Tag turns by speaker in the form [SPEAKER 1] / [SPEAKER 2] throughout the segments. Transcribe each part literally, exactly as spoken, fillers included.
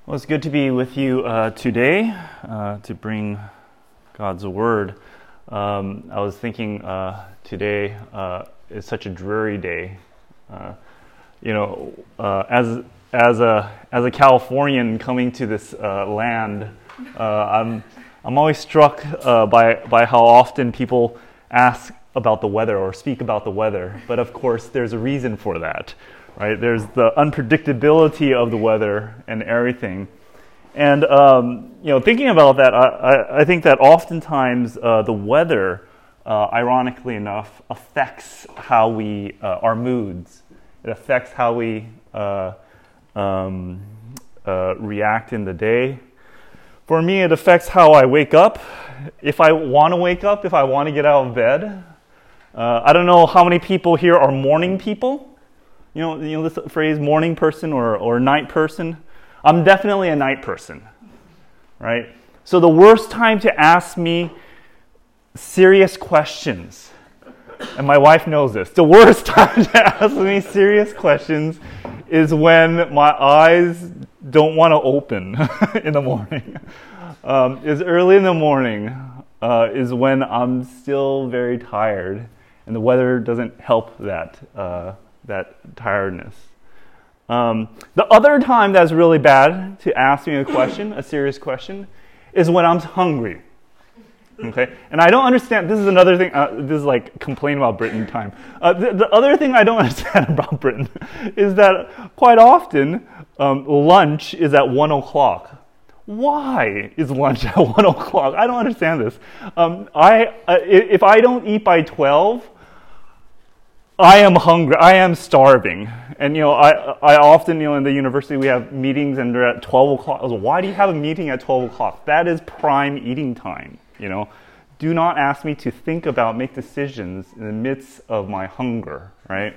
[SPEAKER 1] Well, it's good to be with you uh, today uh, to bring God's Word. Um, I was thinking uh, today uh, is such a dreary day. Uh, you know, uh, as as a as a Californian coming to this uh, land, uh, I'm I'm always struck uh, by by how often people ask about the weather or speak about the weather. But of course, there's a reason for that. Right, there's the unpredictability of the weather and everything, and um, you know, thinking about that, I, I, I think that oftentimes uh, the weather, uh, ironically enough, affects how we uh, our moods. It affects how we uh, um, uh, react in the day. For me, it affects how I wake up. If I want to wake up, if I want to get out of bed. Uh, I don't know how many people here are morning people. You know, you know this phrase, morning person or, or night person? I'm definitely a night person, right? So the worst time to ask me serious questions, and my wife knows this, the worst time to ask me serious questions is when my eyes don't want to open in the morning. Um, is early in the morning uh, is when I'm still very tired, and the weather doesn't help that uh that tiredness. Um, the other time that's really bad to ask me a question, a serious question, is when I'm hungry. Okay, and I don't understand. This is another thing. Uh, this is like complain about Britain time. Uh, the, the other thing I don't understand about Britain is that quite often um, lunch is at one o'clock. Why is lunch at one o'clock? I don't understand this. Um, I uh, if I don't eat by twelve. I am hungry. I am starving, and you know, I I often, you know, in the university we have meetings, and they're at twelve o'clock. I was like, why do you have a meeting at twelve o'clock? That is prime eating time. You know, do not ask me to think about, make decisions in the midst of my hunger, right?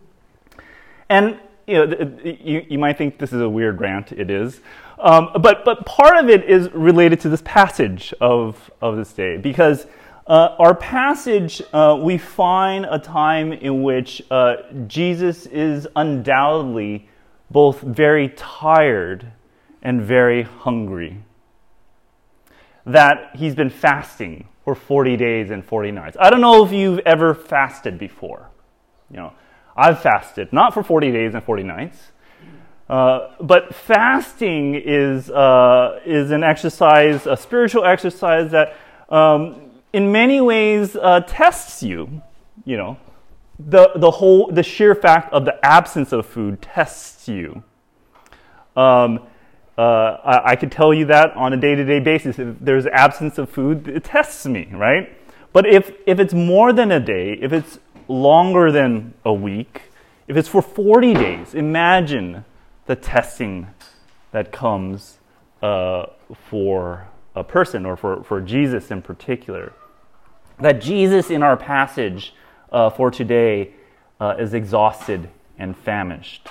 [SPEAKER 1] And you know, you you might think this is a weird rant. It is, um, but but part of it is related to this passage of of this day, because. Uh, our passage, uh, we find a time in which uh, Jesus is undoubtedly both very tired and very hungry. That he's been fasting for forty days and forty nights. I don't know if you've ever fasted before. You know, I've fasted, not for forty days and forty nights. Uh, but fasting is uh, is an exercise, a spiritual exercise that um, in many ways uh, tests you. You know, the the whole the sheer fact of the absence of food tests you. Um, uh, I, I could tell you that on a day-to-day basis. If there's absence of food, it tests me, right? But if if it's more than a day, if it's longer than a week, if it's for forty days, imagine the testing that comes uh, for a person, or for, for Jesus in particular. That Jesus in our passage uh, for today uh, is exhausted and famished.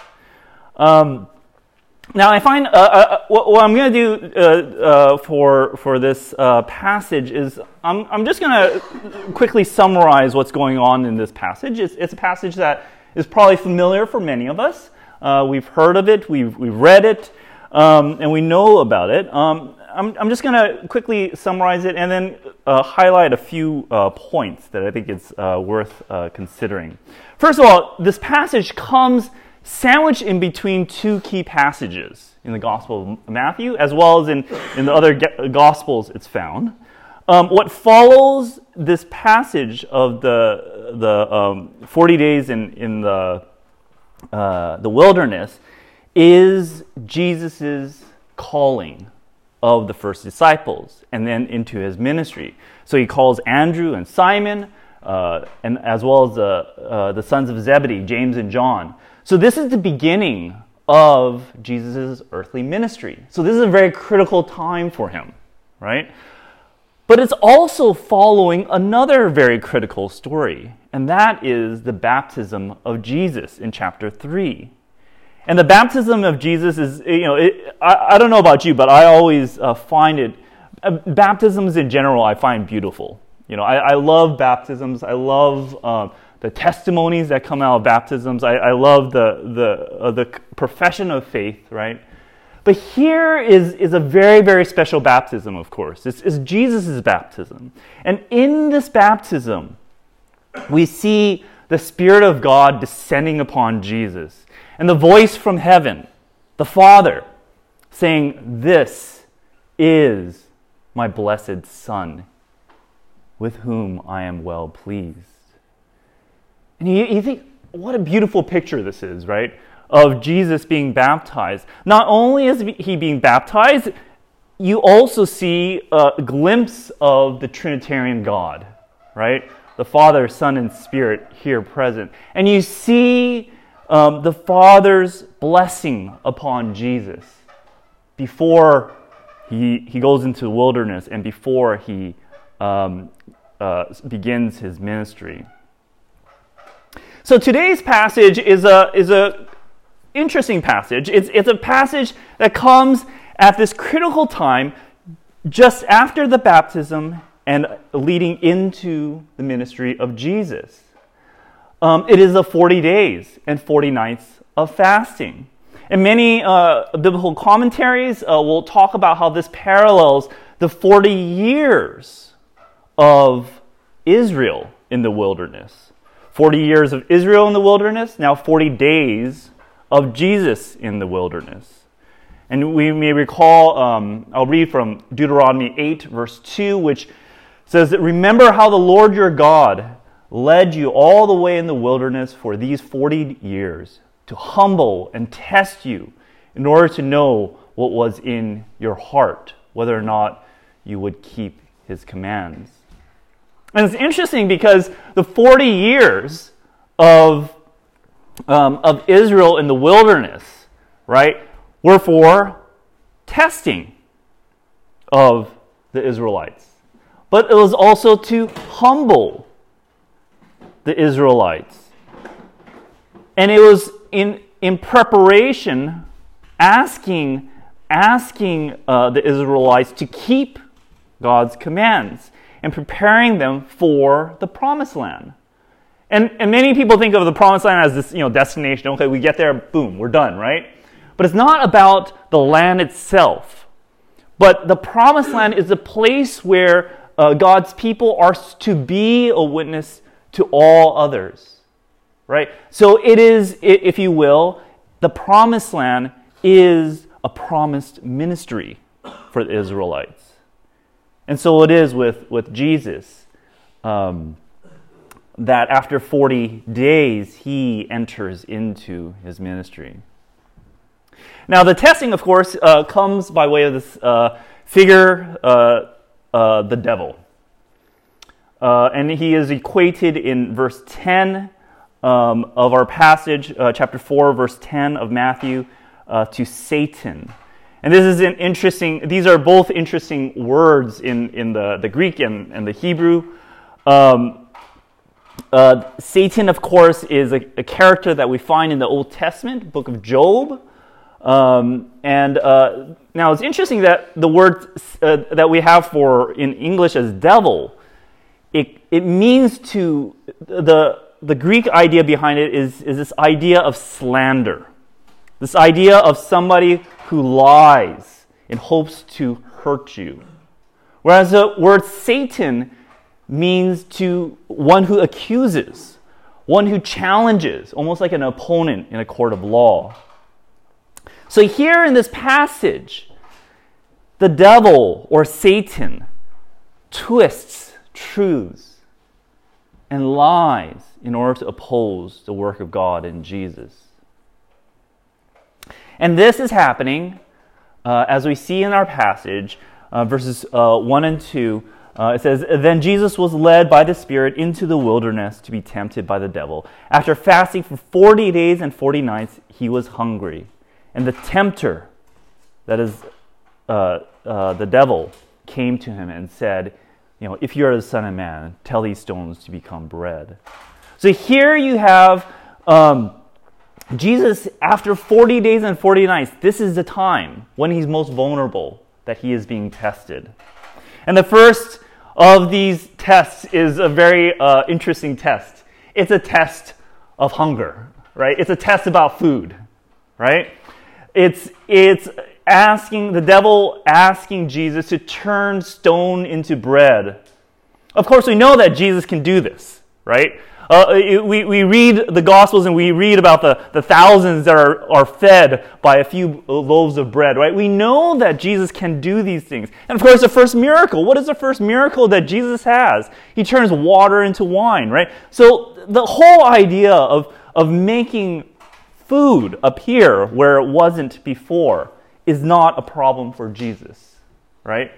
[SPEAKER 1] Um, now, I find uh, uh, what, what I'm going to do uh, uh, for for this uh, passage is I'm I'm just going to quickly summarize what's going on in this passage. It's, it's a passage that is probably familiar for many of us. Uh, we've heard of it, we've we've read it, um, and we know about it. Um, I'm, I'm just going to quickly summarize it and then uh, highlight a few uh, points that I think it's uh, worth uh, considering. First of all, this passage comes sandwiched in between two key passages in the Gospel of Matthew, as well as in, in the other ge- Gospels it's found. Um, what follows this passage of the the um, forty days in, in the, uh, the wilderness is Jesus' calling of the first disciples, and then into his ministry. So he calls Andrew and Simon, uh, and as well as the uh, the sons of Zebedee, James and John. So this is the beginning of Jesus' earthly ministry. So this is a very critical time for him, right? But it's also following another very critical story, and that is the baptism of Jesus in chapter three. And the baptism of Jesus is, you know, it, I, I don't know about you, but I always uh, find it, uh, baptisms in general, I find beautiful. You know, I, I love baptisms. I love uh, the testimonies that come out of baptisms. I, I love the the uh, the profession of faith, right? But here is, is a very, very special baptism, of course. It's, it's Jesus' baptism. And in this baptism, we see the Spirit of God descending upon Jesus. And the voice from heaven, the Father, saying, "This is my blessed Son, with whom I am well pleased." And you, you think, what a beautiful picture this is, right? Of Jesus being baptized. Not only is he being baptized, you also see a glimpse of the Trinitarian God, right? The Father, Son, and Spirit here present. And you see um, the Father's blessing upon Jesus before he, he goes into the wilderness and before he um, uh, begins his ministry. So today's passage is a is a interesting passage. It's, it's a passage that comes at this critical time just after the baptism and leading into the ministry of Jesus. Um, it is the forty days and forty nights of fasting. And many uh, biblical commentaries uh, will talk about how this parallels the forty years of Israel in the wilderness. forty years of Israel in the wilderness, now forty days of Jesus in the wilderness. And we may recall, um, I'll read from Deuteronomy eight, verse two, which says that, "Remember how the Lord your God led you all the way in the wilderness for these forty years, to humble and test you in order to know what was in your heart, whether or not you would keep his commands." And it's interesting because the forty years of Um, of Israel in the wilderness, right, were for testing of the Israelites. But it was also to humble the Israelites. And it was in, in preparation, asking, asking uh, the Israelites to keep God's commands and preparing them for the promised land. And, and many people think of the promised land as this, you know, destination. Okay, we get there, boom, we're done, right? But it's not about the land itself. But the promised land is a place where uh, God's people are to be a witness to all others, right? So it is, if you will, the promised land is a promised ministry for the Israelites. And so it is with, with Jesus. Um, that after forty days, he enters into his ministry. Now, the testing, of course, uh, comes by way of this uh, figure, uh, uh, the devil. Uh, and he is equated in verse ten um, of our passage, uh, chapter four, verse ten of Matthew, uh, to Satan. And this is an interesting, these are both interesting words in, in the, the Greek and, and the Hebrew. Um, Uh, Satan, of course, is a, a character that we find in the Old Testament, book of Job. Um, and uh, now it's interesting that the word uh, that we have for in English as devil, it it means to, the the Greek idea behind it is, is this idea of slander. This idea of somebody who lies in hopes to hurt you. Whereas the word Satan means to one who accuses, one who challenges, almost like an opponent in a court of law. So here in this passage, the devil or Satan twists truths and lies in order to oppose the work of God in Jesus. And this is happening, uh, as we see in our passage, uh, verses uh, one and two. Uh, it says, "Then Jesus was led by the Spirit into the wilderness to be tempted by the devil. After fasting for forty days and forty nights, he was hungry. And the tempter," that is uh, uh, the devil, "came to him and said, you know, if you are the Son of Man, tell these stones to become bread." So here you have um, Jesus, after forty days and forty nights, this is the time when he's most vulnerable, that he is being tested. And the first of these tests is a very uh, interesting test. It's a test of hunger, right? It's a test about food, right? It's it's asking, the devil asking Jesus to turn stone into bread. Of course, we know that Jesus can do this, right? Uh, we, we read the Gospels and we read about the, the thousands that are, are fed by a few loaves of bread, right? We know that Jesus can do these things. And of course, the first miracle. What is the first miracle that Jesus has? He turns water into wine, right? So the whole idea of, of making food appear where it wasn't before is not a problem for Jesus, right?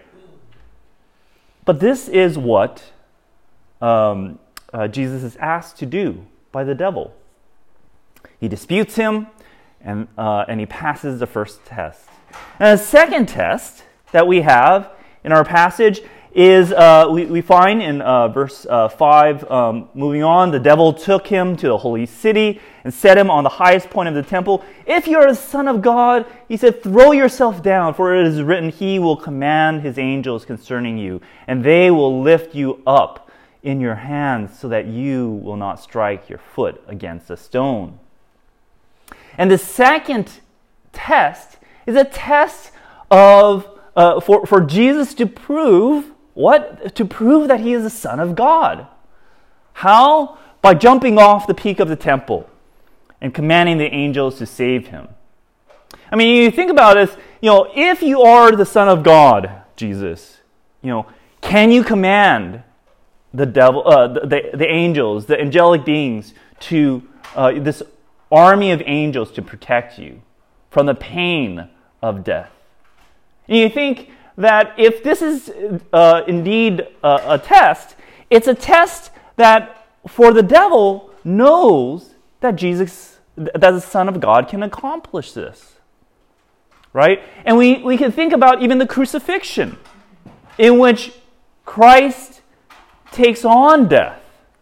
[SPEAKER 1] But this is what um, uh, Jesus is asked to do by the devil. He disputes him, and uh, and he passes the first test. And the second test that we have in our passage is, uh, we, we find in uh, verse uh, five, um, moving on, the devil took him to the holy city and set him on the highest point of the temple. If you are the Son of God, he said, throw yourself down, for it is written, he will command his angels concerning you, and they will lift you up in your hands so that you will not strike your foot against a stone. And the second test is a test of uh, for, for Jesus to prove what? To prove that he is the Son of God. How? By jumping off the peak of the temple and commanding the angels to save him. I mean, you think about this, you know, if you are the Son of God, Jesus, you know, can you command the devil, uh, the, the, the angels, the angelic beings, to uh, this army of angels to protect you from the pain of death? And you think that if this is uh, indeed a, a test, it's a test that for the devil knows that Jesus, that the Son of God can accomplish this. Right? And we, we can think about even the crucifixion, in which Christ takes on death.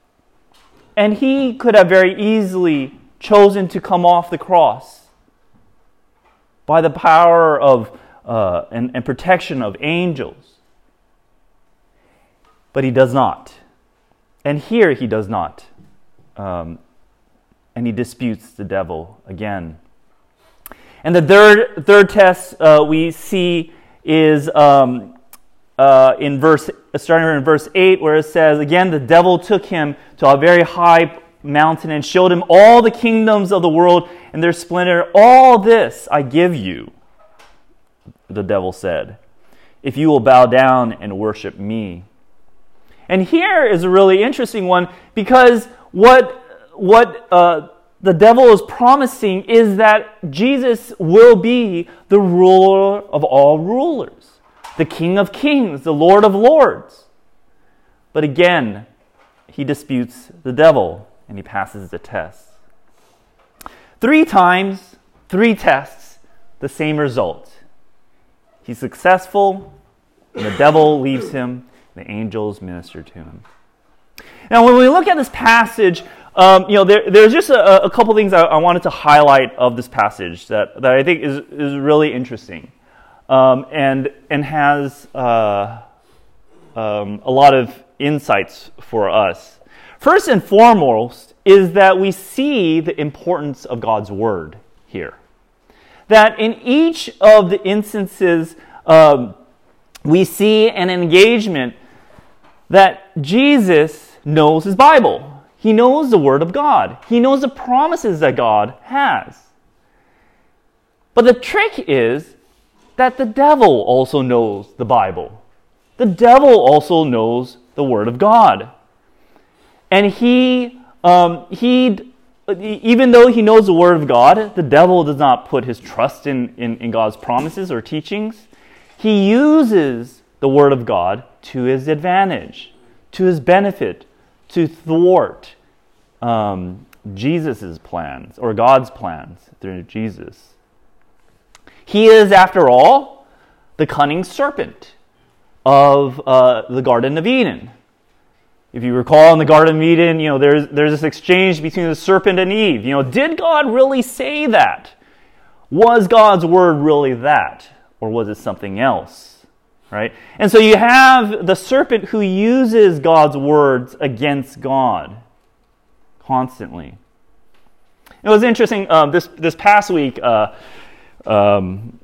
[SPEAKER 1] And he could have very easily chosen to come off the cross by the power of uh, and, and protection of angels. But he does not. And here he does not. Um, and he disputes the devil again. And the third third test uh, we see is um, uh, in verse starting in verse eight, where it says, again, the devil took him to a very high mountain and showed him all the kingdoms of the world and their splendor. All this I give you, the devil said, if you will bow down and worship me. And here is a really interesting one, because what what uh, the devil is promising is that Jesus will be the ruler of all rulers, the King of kings, the Lord of lords. But again, he disputes the devil and he passes the test. Three times, three tests, the same result. He's successful, and the devil leaves him, the angels minister to him. Now, when we look at this passage, um, you know, there, there's just a, a couple things I, I wanted to highlight of this passage that, that I think is, is really interesting, um, and and has uh, um, a lot of insights for us. First and foremost is that we see the importance of God's Word here. That in each of the instances, um, we see an engagement that Jesus knows his Bible. He knows the Word of God. He knows the promises that God has. But the trick is that the devil also knows the Bible. The devil also knows the Word of God. And he, um, he, even though he knows the Word of God, the devil does not put his trust in, in, in God's promises or teachings. He uses the Word of God to his advantage, to his benefit, to thwart um, Jesus' plans, or God's plans through Jesus. He is, after all, the cunning serpent of uh, the Garden of Eden. If you recall, in the Garden of Eden, you know, there's there's this exchange between the serpent and Eve. You know, did God really say that? Was God's word really that? Or was it something else? Right? And so you have the serpent who uses God's words against God constantly. It was interesting, um, this this past week, uh, um,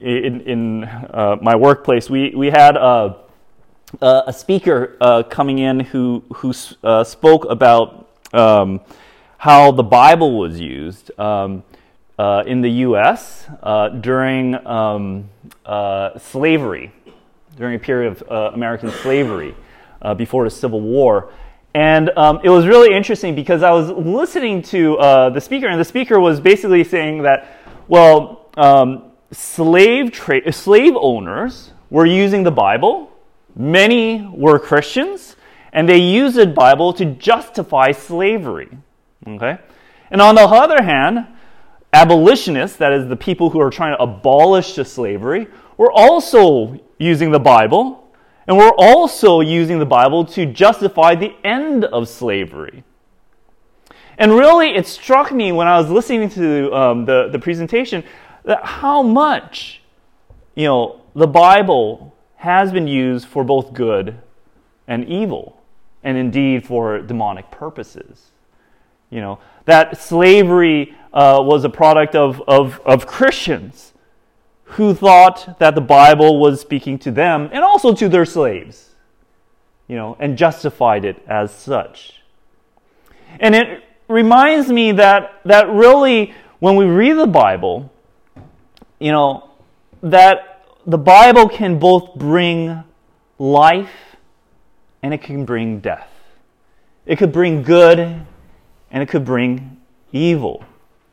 [SPEAKER 1] in, in uh, my workplace, we, we had a, a speaker uh, coming in who, who uh, spoke about um, how the Bible was used um, uh, in the U S uh, during um, uh, slavery, during a period of uh, American slavery uh, before the Civil War. And um, it was really interesting because I was listening to uh, the speaker, and the speaker was basically saying that, well, um, slave tra- slave owners were using the Bible. Many were Christians, and they used the Bible to justify slavery. Okay, and on the other hand, abolitionists, that is the people who are trying to abolish the slavery, were also using the Bible. And we're also using the Bible to justify the end of slavery. And really, it struck me when I was listening to um, the, the presentation that how much, you know, the Bible has been used for both good and evil, and indeed for demonic purposes. You know, that slavery uh, was a product of, of, of Christians who thought that the Bible was speaking to them and also to their slaves, you know, and justified it as such. And it reminds me that that really, when we read the Bible, you know, that the Bible can both bring life and it can bring death. It could bring good and it could bring evil.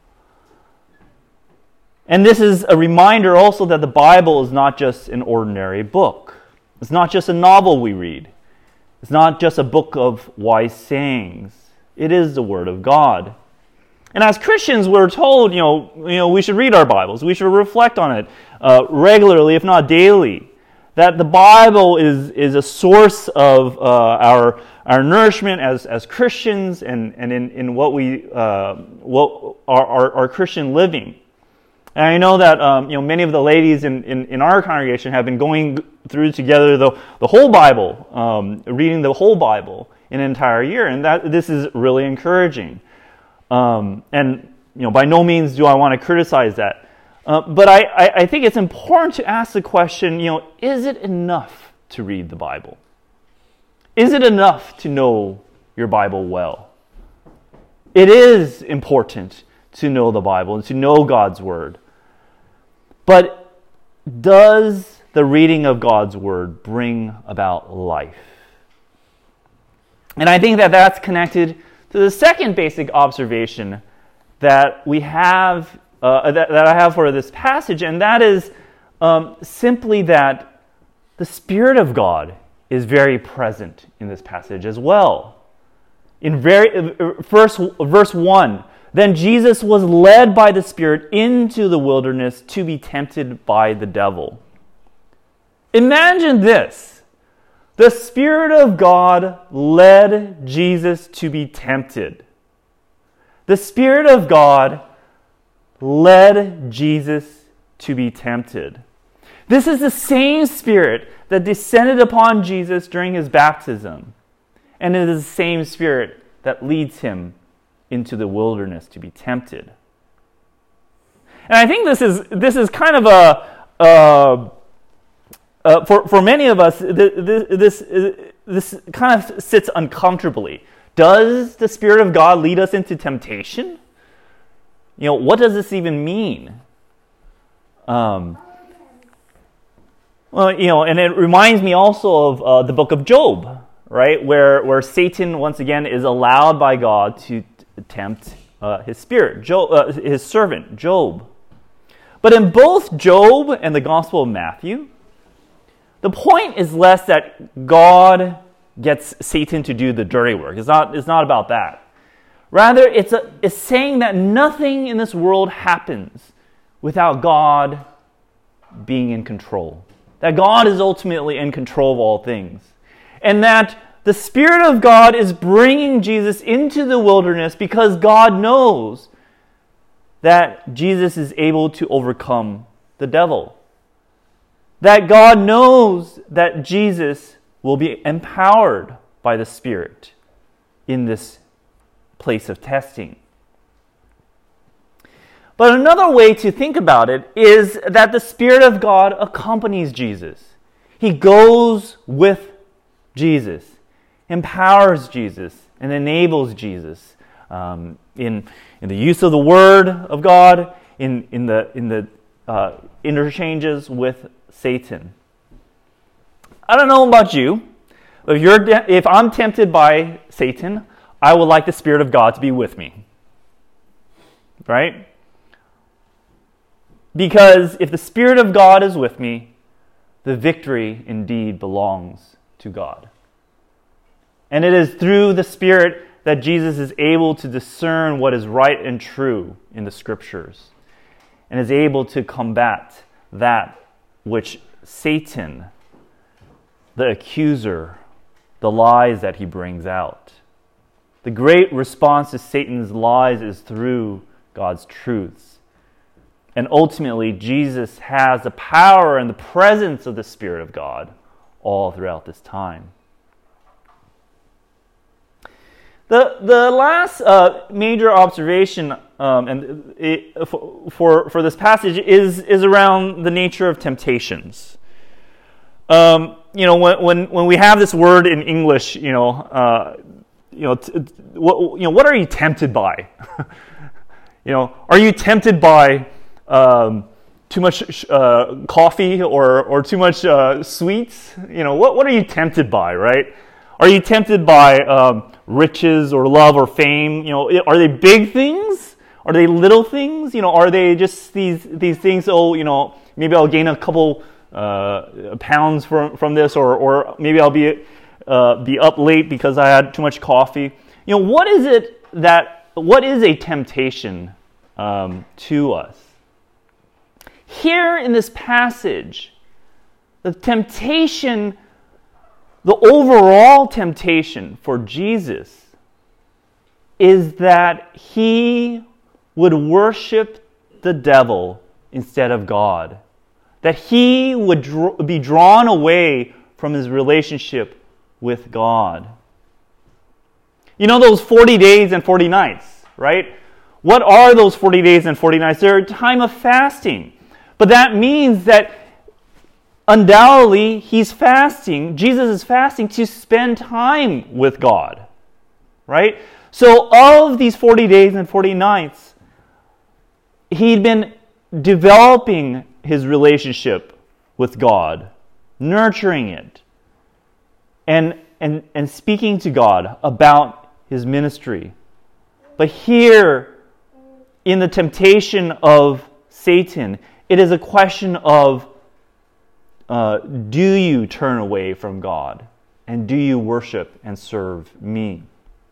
[SPEAKER 1] And this is a reminder also that the Bible is not just an ordinary book. It's not just a novel we read. It's not just a book of wise sayings. It is the Word of God. And as Christians, we're told, you know, you know, we should read our Bibles. We should reflect on it uh, regularly, if not daily. That the Bible is, is a source of uh, our our nourishment as, as Christians and, and in, in what we uh, what our, our, our Christian living. And I know that um, you know many of the ladies in, in, in our congregation have been going through together the, the whole Bible, um, reading the whole Bible in an entire year, and that this is really encouraging. Um, and you know, by no means do I want to criticize that, uh, but I, I, I think it's important to ask the question: you know, is it enough to read the Bible? Is it enough to know your Bible well? It is important to know the Bible and to know God's Word. But does the reading of God's Word bring about life? And I think that that's connected to the second basic observation that we have, uh, that, that I have for this passage, and that is um, simply that the Spirit of God is very present in this passage as well. In very, first, verse one, then Jesus was led by the Spirit into the wilderness to be tempted by the devil. Imagine this. The Spirit of God led Jesus to be tempted. The Spirit of God led Jesus to be tempted. This is the same Spirit that descended upon Jesus during his baptism. And it is the same Spirit that leads him into the wilderness to be tempted. And I think this is this is kind of a uh, uh, for for many of us this this this kind of sits uncomfortably. Does the Spirit of God lead us into temptation? You know, what does this even mean? Um, well, you know, and it reminds me also of uh, the book of Job, right, where where Satan once again is allowed by God to tempt uh, his spirit, Job, uh, his servant, Job. But in both Job and the Gospel of Matthew, the point is less that God gets Satan to do the dirty work. It's not, it's not about that. Rather, it's, a, it's saying that nothing in this world happens without God being in control. That God is ultimately in control of all things. And that the Spirit of God is bringing Jesus into the wilderness because God knows that Jesus is able to overcome the devil. That God knows that Jesus will be empowered by the Spirit in this place of testing. But another way to think about it is that the Spirit of God accompanies Jesus. He goes with Jesus, empowers Jesus, and enables Jesus um, in, in the use of the Word of God, in, in the, in the uh, interchanges with Satan. I don't know about you, but if, you're, if I'm tempted by Satan, I would like the Spirit of God to be with me. Right? Because if the Spirit of God is with me, the victory indeed belongs to God. And it is through the Spirit that Jesus is able to discern what is right and true in the Scriptures, and is able to combat that which Satan, the accuser, the lies that he brings out. The great response to Satan's lies is through God's truths. And ultimately, Jesus has the power and the presence of the Spirit of God all throughout this time. The, the last uh, major observation um, and it, for, for this passage is, is around the nature of temptations. Um, you know, when, when when we have this word in English, you know, uh, you know, t- what you know, what are you tempted by? You know, are you tempted by um, too much uh, coffee or or too much uh, sweets? You know, what what are you tempted by, right? Are you tempted by um, riches or love or fame? You know, are they big things? Are they little things? You know, are they just these these things? Oh, you know, maybe I'll gain a couple uh, pounds from from this, or or maybe I'll be uh, be up late because I had too much coffee. You know, what is it that what is a temptation um, to us? Here in this passage, the temptation, the overall temptation for Jesus is that he would worship the devil instead of God. That he would dr- be drawn away from his relationship with God. You know those forty days and forty nights, right? What are those forty days and forty nights? They're a time of fasting. But that means that undoubtedly he's fasting, Jesus is fasting to spend time with God, right? So of these forty days and forty nights, he'd been developing his relationship with God, nurturing it, and, and, and speaking to God about his ministry. But here, in the temptation of Satan, it is a question of uh, do you turn away from God? And do you worship and serve me?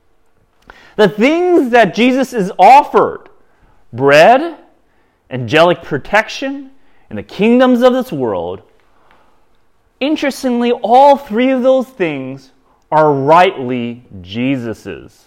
[SPEAKER 1] The things that Jesus is offered, bread, angelic protection, and the kingdoms of this world, interestingly, all three of those things are rightly Jesus's.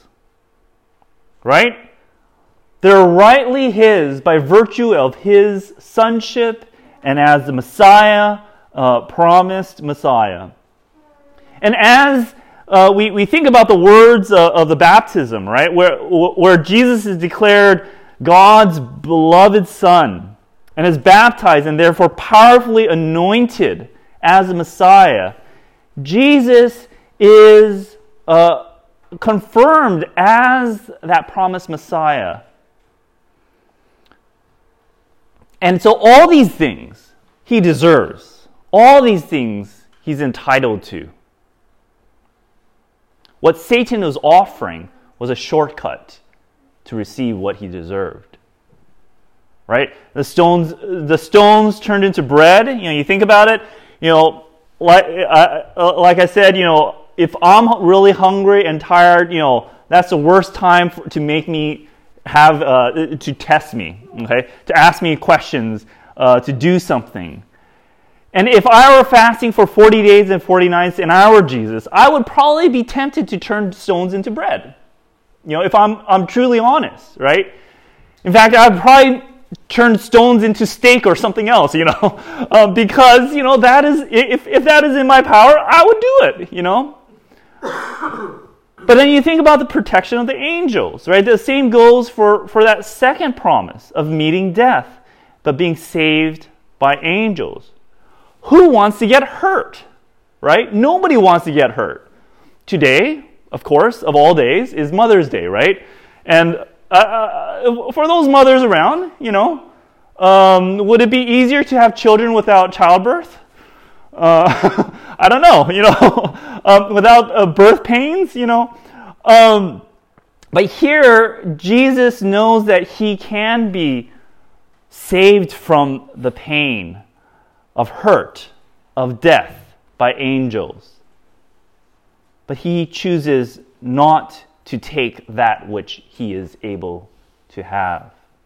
[SPEAKER 1] Right? They're rightly his by virtue of his sonship and as the Messiah, uh, promised Messiah. And as uh, we, we think about the words uh, of the baptism, right, where, where Jesus is declared God's beloved Son and is baptized and therefore powerfully anointed as the Messiah, Jesus is uh, confirmed as that promised Messiah. And so all these things he deserves. All these things he's entitled to. What Satan was offering was a shortcut to receive what he deserved. Right? The stones, the stones turned into bread. You know, you think about it. You know, like uh, like I said, you know, if I'm really hungry and tired, you know, that's the worst time for, to make me have uh, to test me. Okay, to ask me questions, uh, to do something. And if I were fasting for forty days and forty nights and I were Jesus, I would probably be tempted to turn stones into bread. You know, if I'm I'm truly honest, right? In fact, I'd probably turn stones into steak or something else, you know, uh, because, you know, that is, if, if that is in my power, I would do it, you know. But then you think about the protection of the angels, right? The same goes for, for that second promise of meeting death, but being saved by angels. Who wants to get hurt, right? Nobody wants to get hurt. Today, of course, of all days, is Mother's Day, right? And uh, for those mothers around, you know, um, would it be easier to have children without childbirth? Uh, I don't know, you know, um, without uh, birth pains, you know. Um, but here, Jesus knows that he can be saved from the pain of hurt, of death by angels. But he chooses not to take that which he is able to have.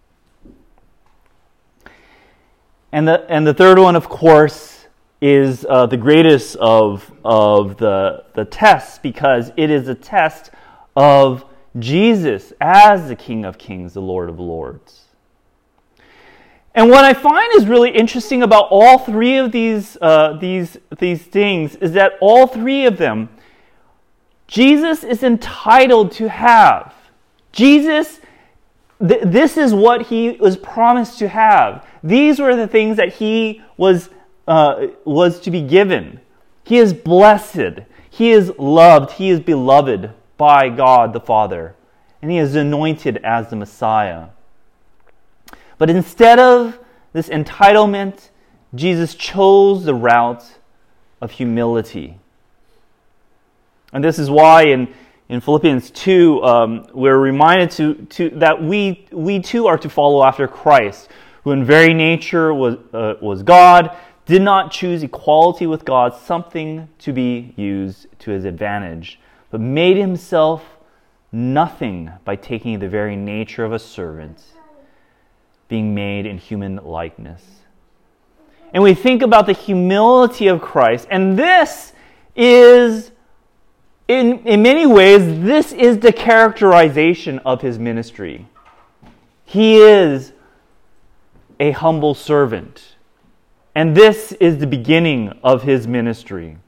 [SPEAKER 1] And the, and the third one, of course, is uh, the greatest of, of the, the tests, because it is a test of Jesus as the King of Kings, the Lord of Lords. And what I find is really interesting about all three of these, uh, these, these things is that all three of them, Jesus is entitled to have. Jesus, th- this is what he was promised to have. These were the things that he was Uh, was to be given. He is blessed. He is loved. He is beloved by God the Father. And he is anointed as the Messiah. But instead of this entitlement, Jesus chose the route of humility. And this is why in, in Philippians two, um, we're reminded to, to that we, we too are to follow after Christ, who in very nature was, uh, was God, did not choose equality with God, something to be used to his advantage, but made himself nothing by taking the very nature of a servant, being made in human likeness. And we think about the humility of Christ, and this is, in, in many ways, this is the characterization of his ministry. He is a humble servant. And this is the beginning of his ministry.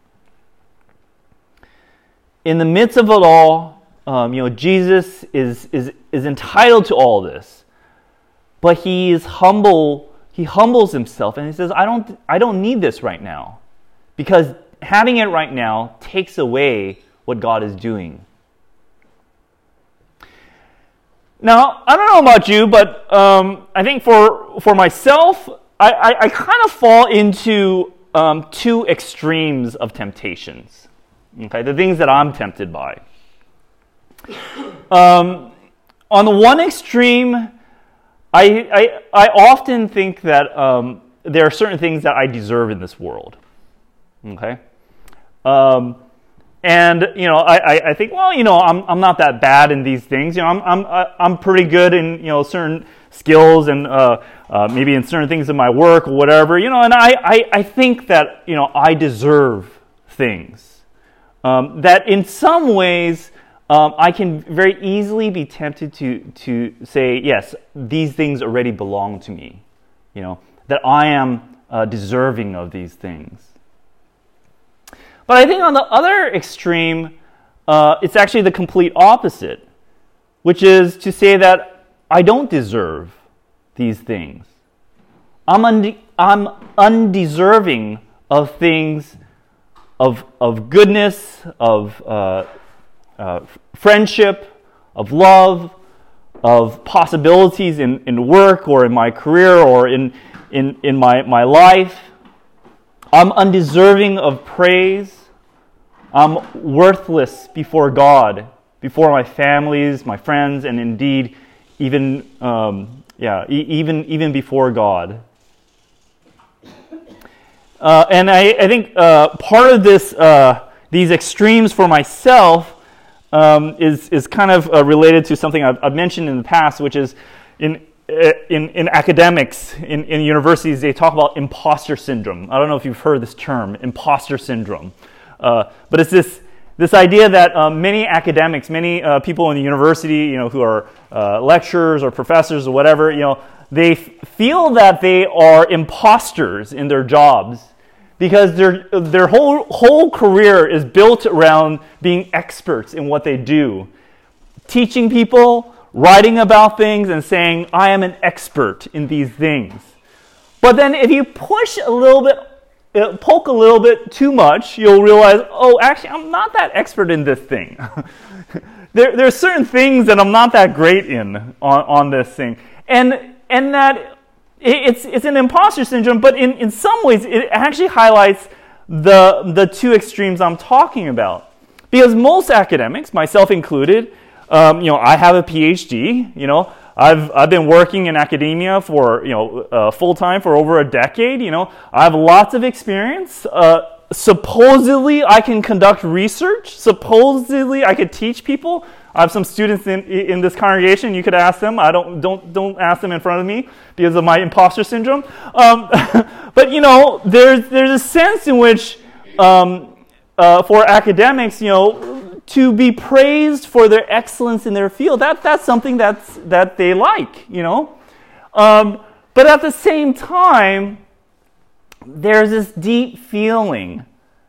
[SPEAKER 1] In the midst of it all, um, you know, Jesus is, is, is entitled to all this. But he is humble, he humbles himself and he says, I don't, I don't need this right now. Because having it right now takes away what God is doing. Now, I don't know about you, but um, I think for, for myself, I, I, I kind of fall into um, two extremes of temptations. Okay, the things that I'm tempted by. Um, on the one extreme, I, I, I often think that um, there are certain things that I deserve in this world. Okay, um, and you know, I, I think, well, you know, I'm I'm not that bad in these things. You know, I'm I'm I'm pretty good in you know certain skills and uh, uh, maybe in certain things in my work or whatever, you know, and I, I, I think that, you know, I deserve things. Um, that in some ways, um, I can very easily be tempted to, to say, yes, these things already belong to me, you know, that I am uh, deserving of these things. But I think on the other extreme, uh, it's actually the complete opposite, which is to say that I don't deserve these things. I'm, unde- I'm undeserving of things, of, of goodness, of uh, uh, friendship, of love, of possibilities in, in work or in my career or in, in, in my, my life. I'm undeserving of praise. I'm worthless before God, before my families, my friends, and indeed Even um, yeah, e- even even before God, uh, and I, I think uh, part of this uh, these extremes for myself um, is is kind of uh, related to something I've, I've mentioned in the past, which is in in in academics in, in universities they talk about imposter syndrome. I don't know if you've heard this term, imposter syndrome, uh, but it's this. This idea that um, many academics, many uh, people in the university, you know, who are uh, lecturers or professors or whatever, you know, they f- feel that they are imposters in their jobs because their their whole whole career is built around being experts in what they do, teaching people, writing about things, and saying, I am an expert in these things. But then if you push a little bit, uh, poke a little bit too much, you'll realize, oh, actually, I'm not that expert in this thing. there, there are certain things that I'm not that great in on, on this thing. And and that it's it's an imposter syndrome, but in, in some ways, it actually highlights the, the two extremes I'm talking about. Because most academics, myself included, um, you know, I have a P H D, you know, I've I've been working in academia for, you know, uh, full time for over a decade. You know, I have lots of experience. Uh, supposedly, I can conduct research. Supposedly, I could teach people. I have some students in in this congregation. You could ask them. I don't don't don't ask them in front of me because of my imposter syndrome. Um, but you know, there's there's a sense in which um, uh, for academics, you know, to be praised for their excellence in their field, that, that's something that's, that they like, you know. Um, but at the same time, there's this deep feeling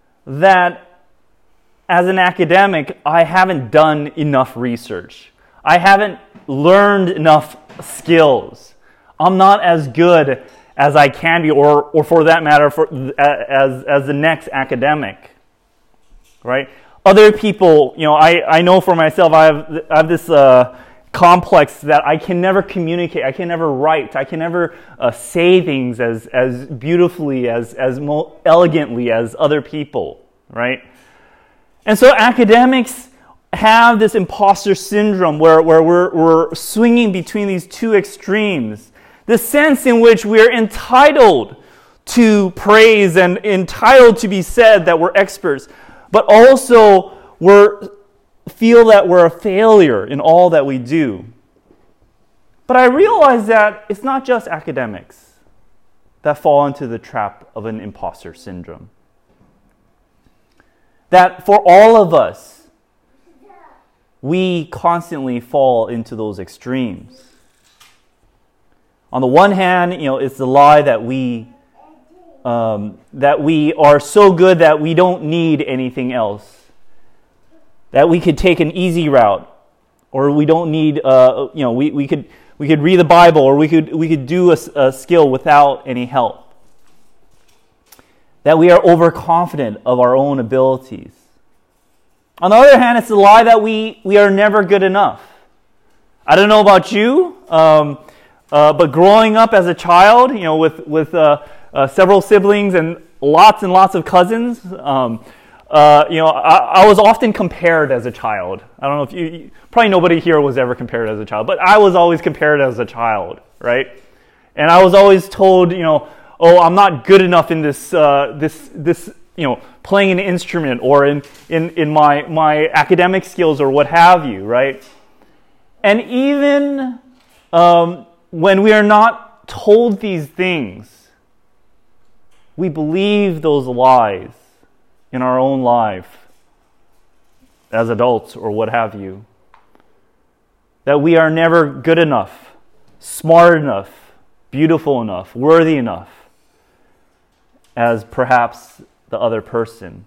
[SPEAKER 1] that as an academic, I haven't done enough research. I haven't learned enough skills. I'm not as good as I can be, or, or for that matter, for, as, as the next academic, right? Other people, you know, I, I know for myself, I have, I have this uh, complex that I can never communicate, I can never write, I can never uh, say things as, as beautifully, as, as mo- elegantly as other people, right? And so academics have this imposter syndrome where, where we're, we're swinging between these two extremes. The sense in which we're entitled to praise and entitled to be said that we're experts, but also we're feel that we're a failure in all that we do. But I realize that it's not just academics that fall into the trap of an imposter syndrome. That for all of us, we constantly fall into those extremes. On the one hand, you know, it's the lie that we Um, that we are so good that we don't need anything else. That we could take an easy route, or we don't need, uh, you know, we, we could we could read the Bible, or we could we could do a, a skill without any help. That we are overconfident of our own abilities. On the other hand, it's the lie that we we are never good enough. I don't know about you, um, uh, but growing up as a child, you know, with with uh, Uh, several siblings and lots and lots of cousins. Um, uh, you know, I, I was often compared as a child. I don't know if you, you, probably nobody here was ever compared as a child, but I was always compared as a child, right? And I was always told, you know, oh, I'm not good enough in this, uh, this, this, you know, playing an instrument or in, in, in my, my academic skills or what have you, right? And even um, when we are not told these things, we believe those lies in our own life as adults or what have you. That we are never good enough, smart enough, beautiful enough, worthy enough as perhaps the other person.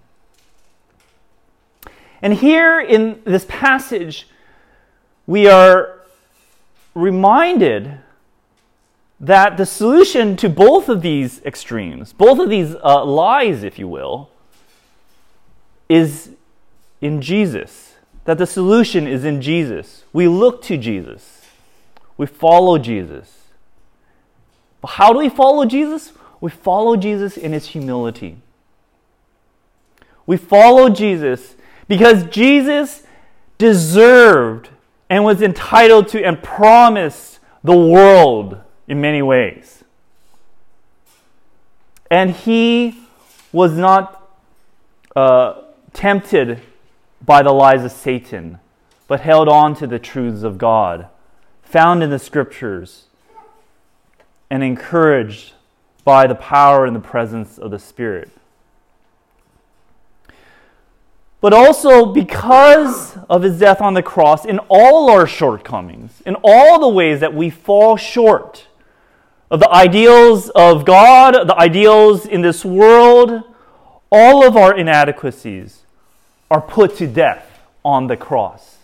[SPEAKER 1] And here in this passage, we are reminded that the solution to both of these extremes, both of these uh, lies, if you will, is in Jesus. That the solution is in Jesus. We look to Jesus. We follow Jesus. But how do we follow Jesus? We follow Jesus in his humility. We follow Jesus because Jesus deserved and was entitled to and promised the world in many ways. And he was not uh, tempted by the lies of Satan, but held on to the truths of God, found in the Scriptures, and encouraged by the power and the presence of the Spirit. But also because of his death on the cross, in all our shortcomings, in all the ways that we fall short of the ideals of God, the ideals in this world, all of our inadequacies are put to death on the cross.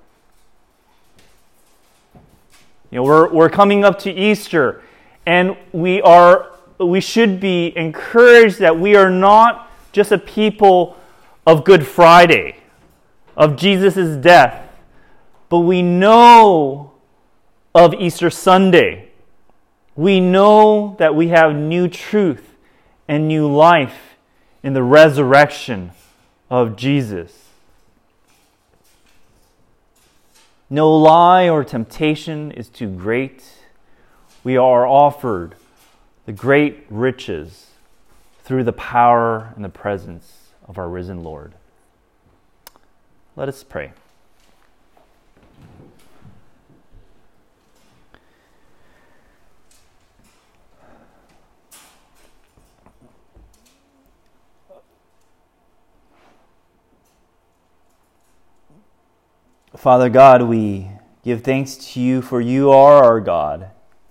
[SPEAKER 1] You know, we're, we're coming up to Easter, and we are we should be encouraged that we are not just a people of Good Friday, of Jesus' death, but we know of Easter Sunday. We know that we have new truth and new life in the resurrection of Jesus. No lie or temptation is too great. We are offered the great riches through the power and the presence of our risen Lord. Let us pray. Father God, we give thanks to you, for you are our God,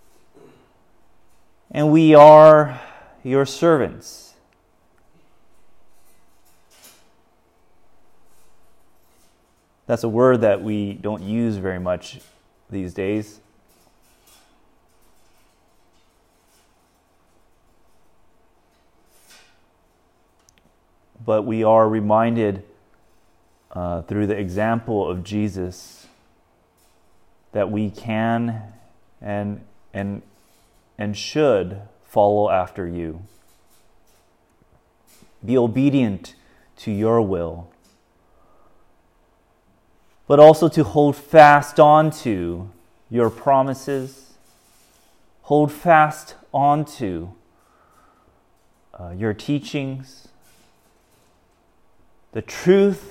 [SPEAKER 1] and we are your servants. That's a word that we don't use very much these days. But we are reminded Uh, through the example of Jesus that we can and and and should follow after you. Be obedient to your will, but also to hold fast onto your promises. Hold fast onto uh, your teachings, the truth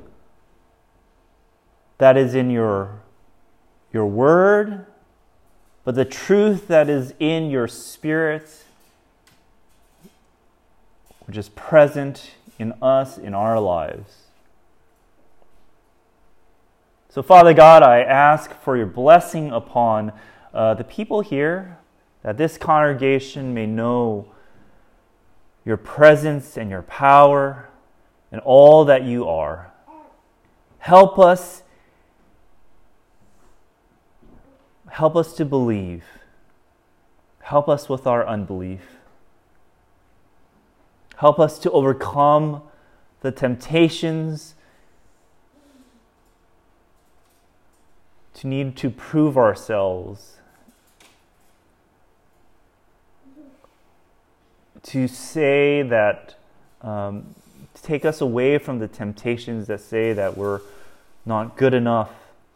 [SPEAKER 1] that is in your, your word, but the truth that is in your spirit, which is present in us, in our lives. So, Father God, I ask for your blessing upon uh, the people here, that this congregation may know your presence and your power and all that you are. Help us Help us to believe. Help us with our unbelief. Help us to overcome the temptations to need to prove ourselves, to say that, um, to take us away from the temptations that say that we're not good enough,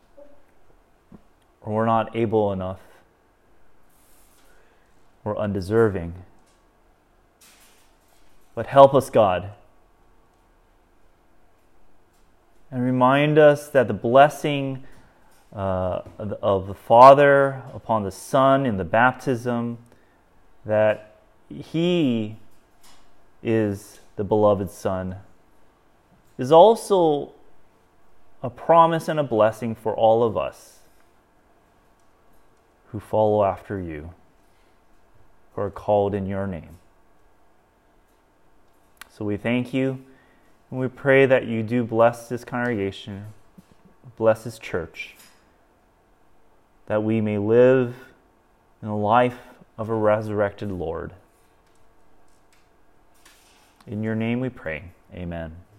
[SPEAKER 1] or we're not able enough, or undeserving. But help us, God, and remind us that the blessing uh, of the Father upon the Son in the baptism, that He is the beloved Son, is also a promise and a blessing for all of us who follow after you, who are called in your name. So we thank you, and we pray that you do bless this congregation, bless this church, that we may live in the life of a resurrected Lord. In your name we pray. Amen.